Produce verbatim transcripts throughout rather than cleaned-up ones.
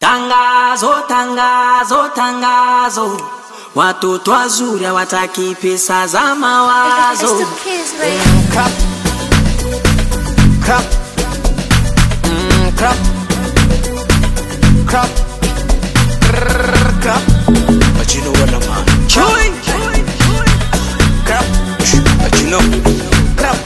Tangazo, tangazo, tangazo, watoto wazuri hawataki pesa za mawazo. Crap, crap, mm, crap, crap, crap. But you know what I'm on. Joy, Crap, but you know, crap.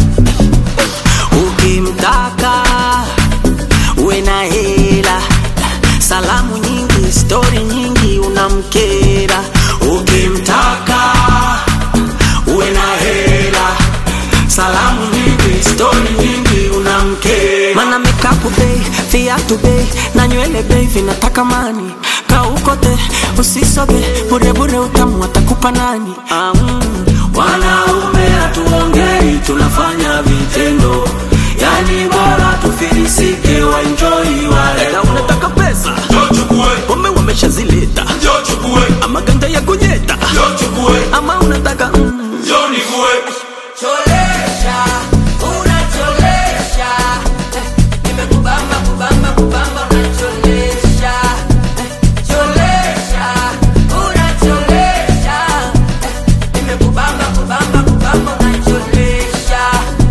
ukimtaka uwe na hela, salamu nyingi, story nyingi, unamkera. Ukimtaka uwe na hela, salamu nyingi, story nyingi, unamkera. Mana makeup bay, viatu bay, na nywele bay vinataka mani. Kaukote usisobe, bure bure utamu atakupa nani? Ah, mm. Wanaume hatuongei, tunafanya vitendo. Yani bora tufilisike, wa enjoy wale. Na unataka pesa? Njoo chukue. Pombe wameshazileta. Njoo chukue. Ama ganja ya kunyeta. Njoo chukue. Ama unataka mm. Njoo nikue. Cholesha, unacholesha. Nimekubamba, kubamba, kubamba, unacholesha. Cholesha, unacholesha. Nimekubamba, kubamba, kubamba, unacholesha.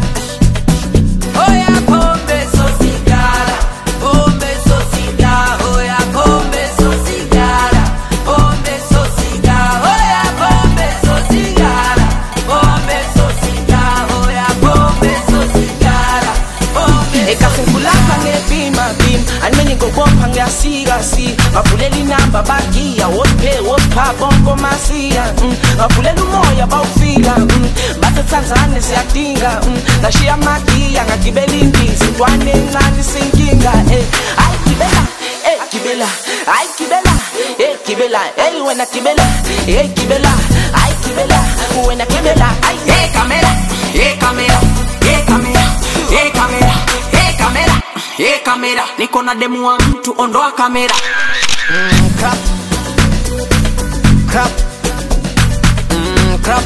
Oya pombe so sigara, pombe so sigara. Oya pombe so sigara, pombe so sigara. Oya pombe so sigara, pombe so sigara. Oya pombe so sigara, pombe. Ekafungula pange bima bim, anmenye go pange asiga si. Mapuleli namba bagia, what pay, what pa bongo masia. Mapuleli moya baufila, bata Tanzania si atinga. Na shia magia ngakibeli mbisi, twane ngani sinkinga. Ay kibela, eh kibela, ay kibela, eh kibela, eh wena kibela, eh kibela, ay kibela, wena kibela, ay Hey kamera, hey kamera, hey kamera, hey kamera, hey kamera, hey kamera. Niko na demu wa mtu, ondoa kamera. Mm, crap, crap, mm, crap,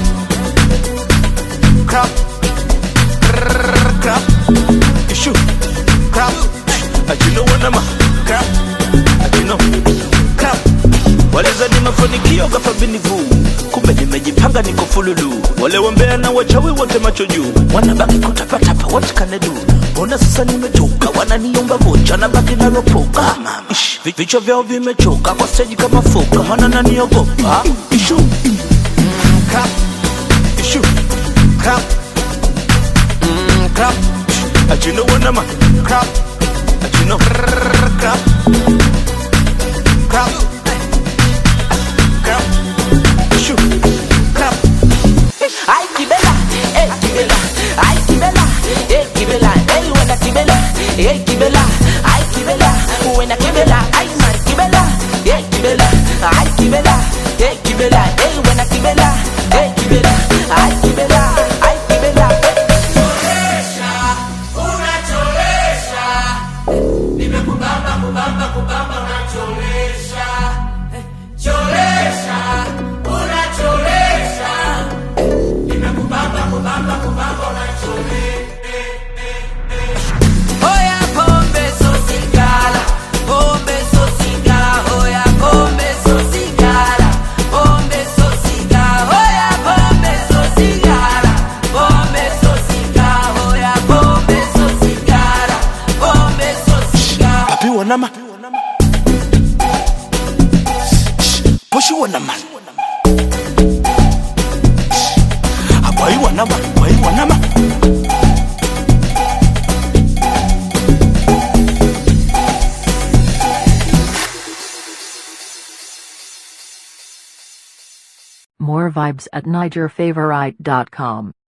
crap, crap. Issue. Crap, But you know what I'm on. crap, But you know. crap. Waleza ni mafanikio ghafla binivu. Kumbe nimejipanga niko fululu. Wale wambea na wachawi wote macho juu. Wanabaki kutapatapa, what can I do? Mbona sasa nimechoka, wananiomba vocha na baki na ropoka. Ish, vi- vichwa vyao vimechoka kwa stage kama foka. Maana naniogopa. Issue. Mm, crap, Issue. crap, mm, crap, But you know what I'm on. crap, But you know. crap, crap, crap, Issue. crap. ay kibela, eh kibela, ay kibela, eh kibela, eh wena kibela, eh kibela, ay kibela, wena kibela, ay mar kibela, eh kibela, ay kibela, eh kibela, eh wena kibela, eh kibela, ay kibela, ay kibela. Cholesha, unacholesha. Nimekubamba, kubamba, kubamba, unacholesha. Cholesha, unacholesha. Nimekubamba, kubamba, kubamba, unacholesha. Oya pombe so sigara, pombe so sigara. Oya pombe so sigara, pombe so sigara. Oya pombe so sigara, pombe so sigara. Oya pombe so sigara, pombe so sigara. Papi wanama. Poshi wanama. Abai wanama, abai wanama. More vibes at Niger Favorite dot com.